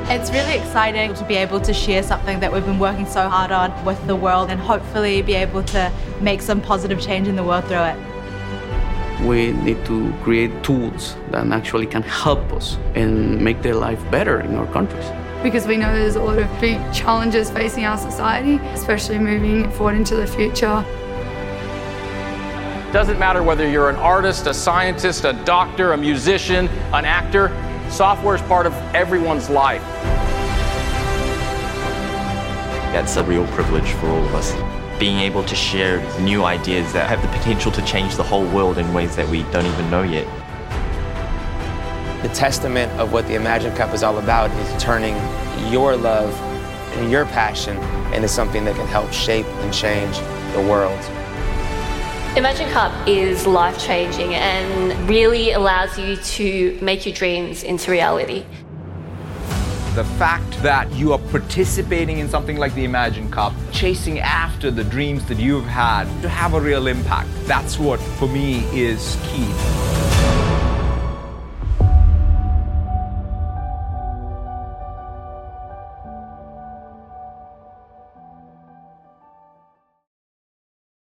It's really exciting to be able to share something that we've been working so hard on with the world and hopefully be able to make some positive change in the world through it. We need to create tools that actually can help us and make their life better in our countries. Because we know there's a lot of big challenges facing our society, especially moving forward into the future. Doesn't matter whether you're an artist, a scientist, a doctor, a musician, an actor, software is part of everyone's life. That's a real privilege for all of us. Being able to share new ideas that have the potential to change the whole world in ways that we don't even know yet. The testament of what the Imagine Cup is all about is turning your love and your passion into something that can help shape and change the world. Imagine Cup is life-changing and really allows you to make your dreams into reality. The fact that you are participating in something like the Imagine Cup, chasing after the dreams that you've had to have a real impact, that's what, for me, is key.